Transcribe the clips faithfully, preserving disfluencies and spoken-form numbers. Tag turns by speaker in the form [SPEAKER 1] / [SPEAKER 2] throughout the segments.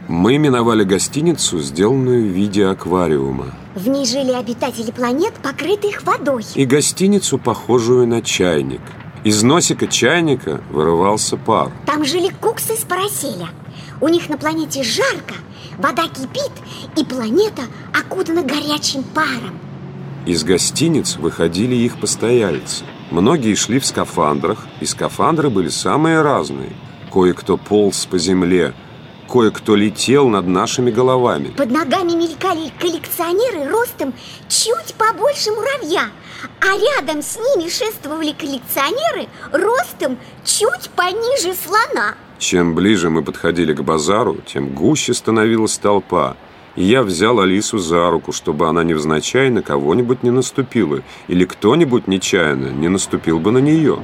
[SPEAKER 1] Мы миновали гостиницу, сделанную в виде аквариума.
[SPEAKER 2] В ней жили обитатели планет, покрытых водой.
[SPEAKER 1] И гостиницу, похожую на чайник. Из носика чайника вырывался пар.
[SPEAKER 2] Там жили куксы с параселя. У них на планете жарко, вода кипит, и планета окутана горячим паром.
[SPEAKER 1] Из гостиниц выходили их постояльцы. Многие шли в скафандрах, и скафандры были самые разные. Кое-кто полз по земле, кое-кто летел над нашими головами.
[SPEAKER 2] Под ногами мелькали коллекционеры ростом чуть побольше муравья, а рядом с ними шествовали коллекционеры ростом чуть пониже слона.
[SPEAKER 1] Чем ближе мы подходили к базару, тем гуще становилась толпа. И я взял Алису за руку, чтобы она невзначай на кого-нибудь не наступила, или кто-нибудь нечаянно не наступил бы на нее.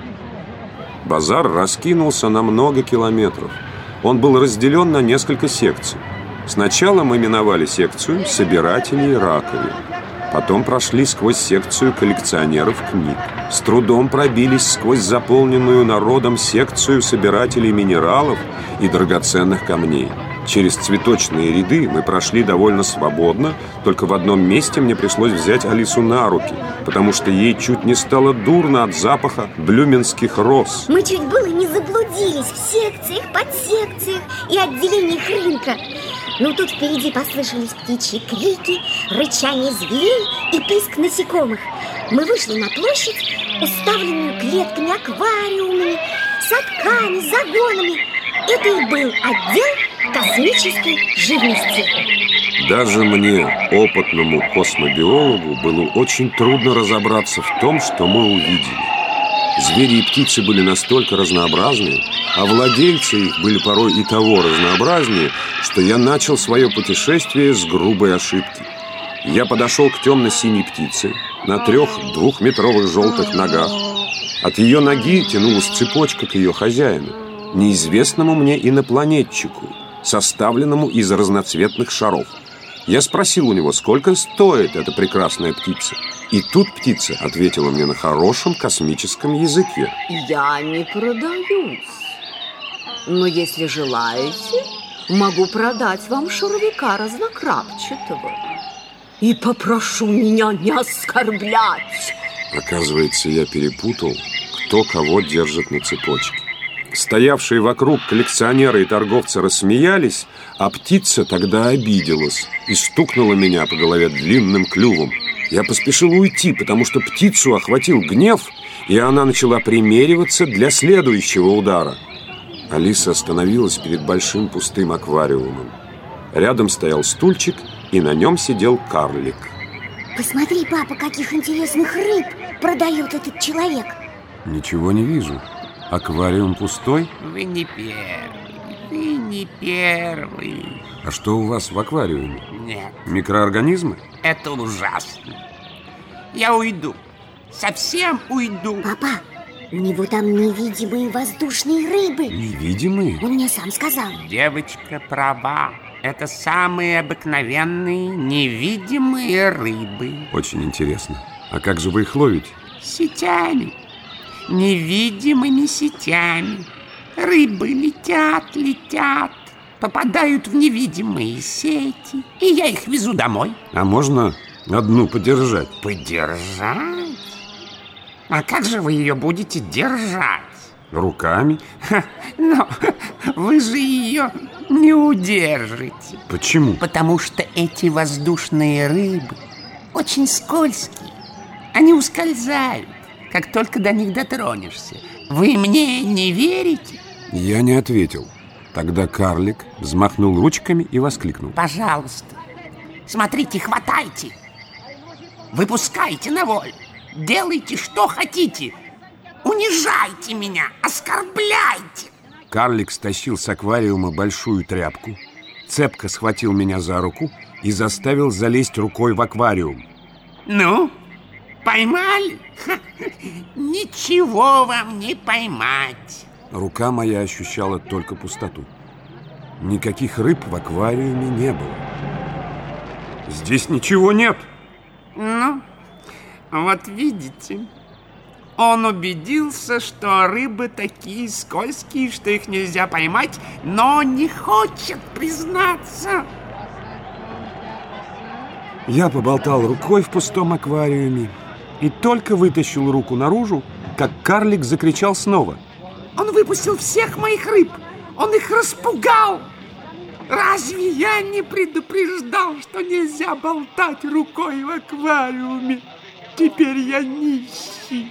[SPEAKER 1] Базар раскинулся на много километров. Он был разделен на несколько секций. Сначала мы миновали секцию собирателей раковин. Потом прошли сквозь секцию коллекционеров книг. С трудом пробились сквозь заполненную народом секцию собирателей минералов и драгоценных камней. Через цветочные ряды мы прошли довольно свободно, только в одном месте мне пришлось взять Алису на руки, потому что ей чуть не стало дурно от запаха блюменских роз.
[SPEAKER 2] Мы чуть было не заблудились в секциях, подсекциях и отделениях рынка. Но тут впереди послышались птичьи крики, рычание зверей и писк насекомых. Мы вышли на площадь, уставленную клетками, аквариумами, садками, загонами. Это и был отдел космической живности.
[SPEAKER 1] Даже мне, опытному космобиологу, было очень трудно разобраться в том, что мы увидели. Звери и птицы были настолько разнообразны, а владельцы их были порой и того разнообразнее, что я начал свое путешествие с грубой ошибки. Я подошел к темно-синей птице на трех двухметровых желтых ногах. От ее ноги тянулась цепочка к ее хозяину, неизвестному мне инопланетчику, составленному из разноцветных шаров. Я спросил у него, сколько стоит эта прекрасная птица. И тут птица ответила мне на хорошем космическом языке.
[SPEAKER 3] Я не продаюсь. Но если желаете, могу продать вам шаровика разнокрапчатого. И попрошу меня не оскорблять.
[SPEAKER 1] Оказывается, я перепутал, кто кого держит на цепочке. Стоявшие вокруг коллекционеры и торговцы рассмеялись, а птица тогда обиделась и стукнула меня по голове длинным клювом. Я поспешил уйти, потому что птицу охватил гнев, и она начала примериваться для следующего удара. Алиса остановилась перед большим пустым аквариумом. Рядом стоял стульчик, и на нем сидел карлик.
[SPEAKER 2] Посмотри, папа, каких интересных рыб продает этот человек.
[SPEAKER 1] Ничего не вижу. Аквариум пустой?
[SPEAKER 4] Вы не первый, вы не первый.
[SPEAKER 1] А что у вас в аквариуме?
[SPEAKER 4] Нет.
[SPEAKER 1] Микроорганизмы?
[SPEAKER 4] Это ужасно. Я уйду. Совсем уйду.
[SPEAKER 2] Папа, у него там невидимые воздушные рыбы.
[SPEAKER 1] Невидимые?
[SPEAKER 2] Он мне сам сказал.
[SPEAKER 4] Девочка права. Это самые обыкновенные невидимые рыбы.
[SPEAKER 1] Очень интересно. А как же вы их ловите?
[SPEAKER 4] Сетями. Невидимыми сетями. Рыбы летят, летят, попадают в невидимые сети, и я их везу домой.
[SPEAKER 1] А можно одну подержать?
[SPEAKER 4] Подержать? А как же вы ее будете держать?
[SPEAKER 1] Руками?
[SPEAKER 4] Ха, но вы же ее не удержите.
[SPEAKER 1] Почему?
[SPEAKER 4] Потому что эти воздушные рыбы очень скользкие. Они ускользают, как только до них дотронешься. Вы мне не верите?
[SPEAKER 1] Я не ответил. Тогда карлик взмахнул ручками и воскликнул.
[SPEAKER 4] Пожалуйста, смотрите, хватайте. Выпускайте на волю. Делайте, что хотите. Унижайте меня, оскорбляйте.
[SPEAKER 1] Карлик стащил с аквариума большую тряпку, цепко схватил меня за руку и заставил залезть рукой в аквариум.
[SPEAKER 4] Ну, поймали? Ха, ничего вам не поймать.
[SPEAKER 1] Рука моя ощущала только пустоту. Никаких рыб в аквариуме не было. Здесь ничего нет.
[SPEAKER 4] Ну, вот видите, Он убедился, что рыбы такие скользкие, что их нельзя поймать, но не хочет признаться.
[SPEAKER 1] Я поболтал рукой в пустом аквариуме и только вытащил руку наружу, как карлик закричал снова.
[SPEAKER 4] Он выпустил всех моих рыб, он их распугал. Разве я не предупреждал, что нельзя болтать рукой в аквариуме? Теперь я нищий.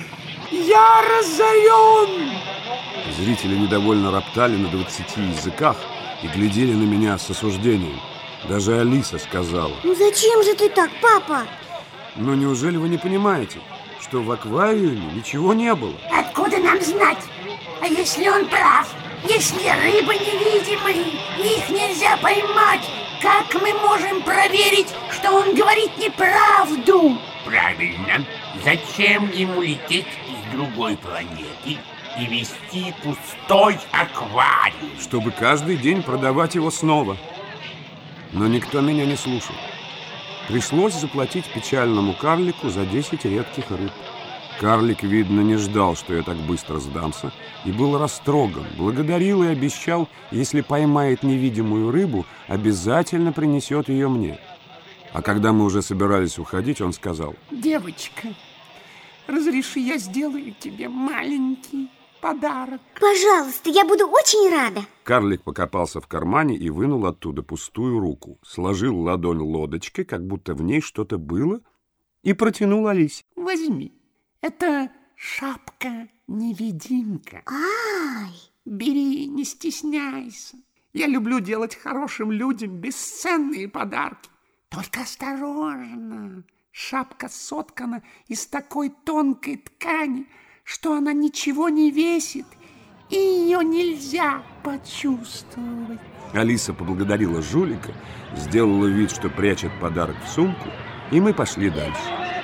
[SPEAKER 4] Я разорен!
[SPEAKER 1] Зрители недовольно роптали на двадцати языках и глядели на меня с осуждением. Даже Алиса сказала:
[SPEAKER 2] ну зачем же ты так, папа?
[SPEAKER 1] Ну неужели вы не понимаете, что в аквариуме ничего не было?
[SPEAKER 5] Откуда нам знать? А если он прав? Если рыбы невидимые, их нельзя поймать, как мы можем проверить, что он говорит неправду?
[SPEAKER 6] Правильно. Зачем ему лететь с другой планеты и вести пустой аквариум?
[SPEAKER 1] Чтобы каждый день продавать его снова. Но никто меня не слушал. Пришлось заплатить печальному карлику за десять редких рыб. Карлик, видно, не ждал, что я так быстро сдамся, и был растроган, благодарил и обещал, если поймает невидимую рыбу, обязательно принесет ее мне. А когда мы уже собирались уходить, он сказал:
[SPEAKER 4] девочка, разреши, я сделаю тебе маленький подарок.
[SPEAKER 2] Пожалуйста, я буду очень рада.
[SPEAKER 1] Карлик покопался в кармане и вынул оттуда пустую руку, сложил ладонь лодочкой, как будто в ней что-то было, и протянул Алисе.
[SPEAKER 4] Возьми, это шапка-невидимка.
[SPEAKER 2] Ай!
[SPEAKER 4] Бери, не стесняйся. Я люблю делать хорошим людям бесценные подарки. Только осторожно. Шапка соткана из такой тонкой ткани, что она ничего не весит, и ее нельзя почувствовать.
[SPEAKER 1] Алиса поблагодарила жулика, сделала вид, что прячет подарок в сумку, и мы пошли дальше.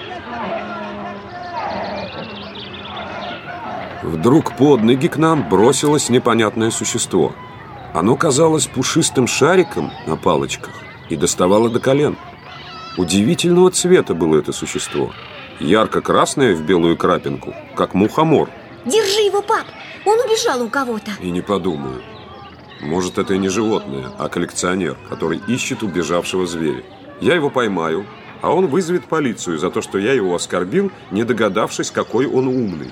[SPEAKER 1] Вдруг под ноги к нам бросилось непонятное существо. Оно казалось пушистым шариком на палочках и доставало до колен. Удивительного цвета было это существо. Ярко-красное в белую крапинку, как мухомор.
[SPEAKER 2] Держи его, пап, он убежал у кого-то.
[SPEAKER 1] И не подумаю. Может, это и не животное, а коллекционер, который ищет убежавшего зверя. Я его поймаю, а он вызовет полицию за то, что я его оскорбил, не догадавшись, какой он умный.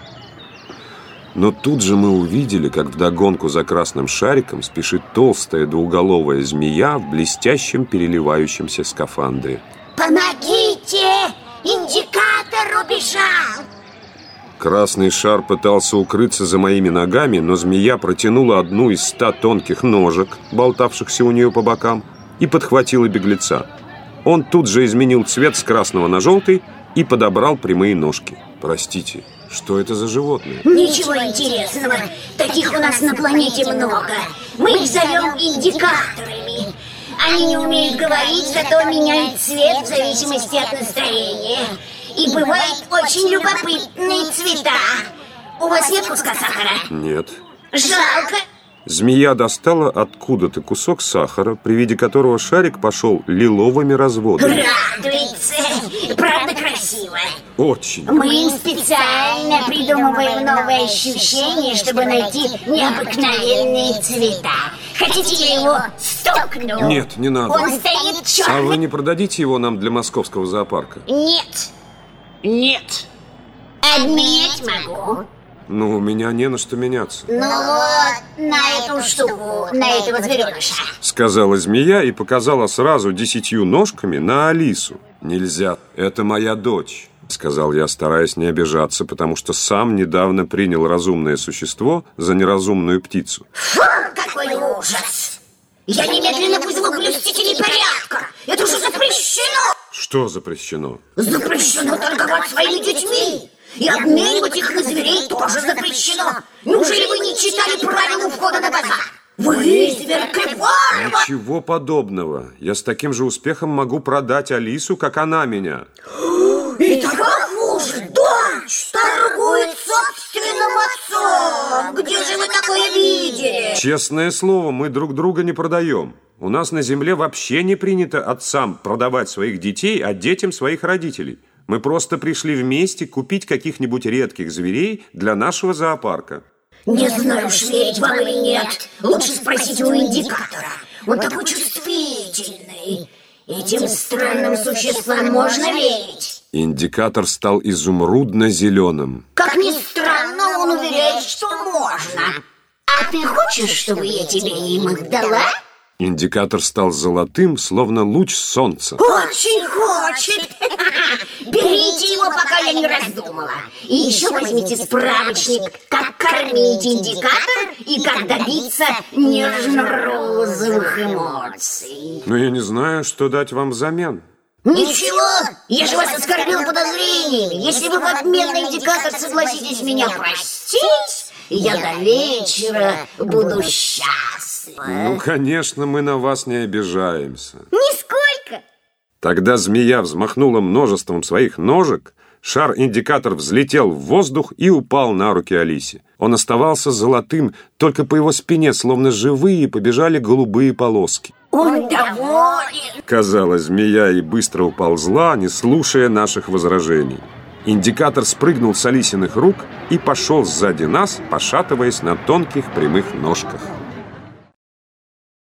[SPEAKER 1] Но тут же мы увидели, как вдогонку за красным шариком спешит толстая двуголовая змея в блестящем переливающемся скафандре.
[SPEAKER 5] Помогите! Индикатор убежал!
[SPEAKER 1] Красный шар пытался укрыться за моими ногами, но змея протянула одну из ста тонких ножек, болтавшихся у нее по бокам, и подхватила беглеца. Он тут же изменил цвет с красного на желтый и подобрал прямые ножки. Простите, что это за животное?
[SPEAKER 5] Ничего интересного. Таких у нас на планете много. Мы их зовем индикаторами. Они не умеют говорить, зато меняют цвет в зависимости от настроения. И бывают очень любопытные цвета. У вас нет куска сахара?
[SPEAKER 1] Нет.
[SPEAKER 5] Жалко.
[SPEAKER 1] Змея достала откуда-то кусок сахара, при виде которого шарик пошел лиловыми разводами.
[SPEAKER 5] Радуется. Правда красиво.
[SPEAKER 1] Очень.
[SPEAKER 5] Мы им специально придумываем новые ощущения, чтобы найти необыкновенные цвета. Хотите, я его стукну?
[SPEAKER 1] Нет, не надо.
[SPEAKER 5] Он стоит черный.
[SPEAKER 1] А вы не продадите его нам для московского зоопарка?
[SPEAKER 5] Нет. Нет. Обменять могу.
[SPEAKER 1] Ну, у меня не на что меняться.
[SPEAKER 5] Ну вот, на эту штуку, на этого звереныша.
[SPEAKER 1] Сказала змея и показала сразу десятью ножками на Алису. Нельзя, это моя дочь, сказал я, стараясь не обижаться, потому что сам недавно принял разумное существо за неразумную птицу.
[SPEAKER 5] Фу, какой ужас! Я немедленно вызову блюстителей порядка. Это уже запрещено.
[SPEAKER 1] Что запрещено?
[SPEAKER 5] Запрещено торговать своими детьми. И обменивать их на зверей тоже запрещено. Неужели вы не читали правила входа на базар? Вы зверкой-варвар!
[SPEAKER 1] Ничего подобного. Я с таким же успехом могу продать Алису, как она меня.
[SPEAKER 5] И того хуже. Дочь торгует собственным отцом. Где же вы такое видели?
[SPEAKER 1] Честное слово, мы друг друга не продаем. У нас на земле вообще не принято отцам продавать своих детей, а детям своих родителей. Мы просто пришли вместе купить каких-нибудь редких зверей для нашего зоопарка.
[SPEAKER 5] Не знаю, уж верить вам или нет. Лучше спросите у индикатора. Он такой чувствительный. Этим странным существам можно верить.
[SPEAKER 1] Индикатор стал изумрудно-зеленым.
[SPEAKER 5] Как ни странно, он уверяет, что можно. А ты хочешь, чтобы я тебе им их дала?
[SPEAKER 1] Индикатор стал золотым, словно луч солнца.
[SPEAKER 5] Очень хочет. Берите его, пока я не раздумала. И еще возьмите справочник, как кормить индикатор и как добиться нежно-розовых эмоций.
[SPEAKER 1] Но я не знаю, что дать вам взамен.
[SPEAKER 5] Ничего, я же вас оскорбил подозрениями. Если вы в обмен на индикатор согласитесь меня простить, я до вечера буду счастлива.
[SPEAKER 1] Ну, конечно, мы на вас не обижаемся.
[SPEAKER 2] Нисколько.
[SPEAKER 1] Тогда змея взмахнула множеством своих ножек, шар-индикатор взлетел в воздух и упал на руки Алисе. Он оставался золотым, только по его спине, словно живые, побежали голубые полоски.
[SPEAKER 5] Он доволен.
[SPEAKER 1] Казалось, змея и быстро уползла, не слушая наших возражений. Индикатор спрыгнул с Алисиных рук и пошел сзади нас, пошатываясь на тонких прямых ножках.